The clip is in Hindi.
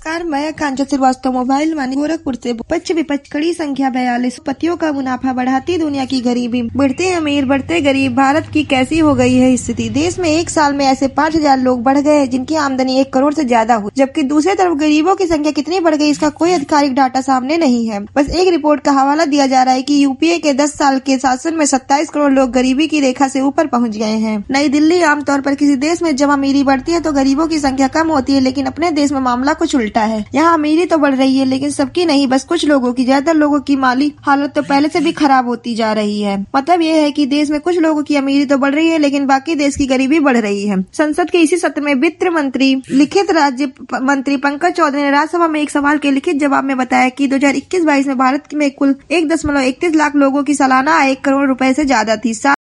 कार मैं आकांक्षा श्रीवास्तव मोबाइल वाणी गोरखपुर से पक्ष विपक्ष कड़ी संख्या 42 पतियों का मुनाफा बढ़ाती दुनिया की गरीबी बढ़ते अमीर बढ़ते गरीब भारत की कैसी हो गई है स्थिति। देश में एक साल में ऐसे 5000 लोग बढ़ गए जिनकी आमदनी 1 करोड़ से ज्यादा हुई, जबकि दूसरी तरफ गरीबों की संख्या कितनी बढ़ गई इसका कोई आधिकारिक डाटा सामने नहीं है। बस एक रिपोर्ट का हवाला दिया जा रहा है कि यूपीए के 10 साल के शासन में 27 करोड़ लोग गरीबी की रेखा से ऊपर पहुँच गए हैं। नई दिल्ली आमतौर पर किसी देश में जब अमीरी बढ़ती है तो गरीबों की संख्या कम होती है, लेकिन अपने देश में मामला कुछ उल्टा है। यहाँ अमीरी तो बढ़ रही है लेकिन सबकी नहीं, बस कुछ लोगों की। ज्यादातर लोगों की माली हालत तो पहले से भी खराब होती जा रही है। मतलब ये है कि देश में कुछ लोगों की अमीरी तो बढ़ रही है लेकिन बाकी देश की गरीबी बढ़ रही है। संसद के इसी सत्र में वित्त मंत्री लिखित राज्य मंत्री पंकज चौधरी ने राज्यसभा में एक सवाल के लिखित जवाब में बताया कि 2021-22 में भारत में कुल 1.31 लाख लोगों की सालाना आय 1 करोड़ रुपए से ज्यादा थी।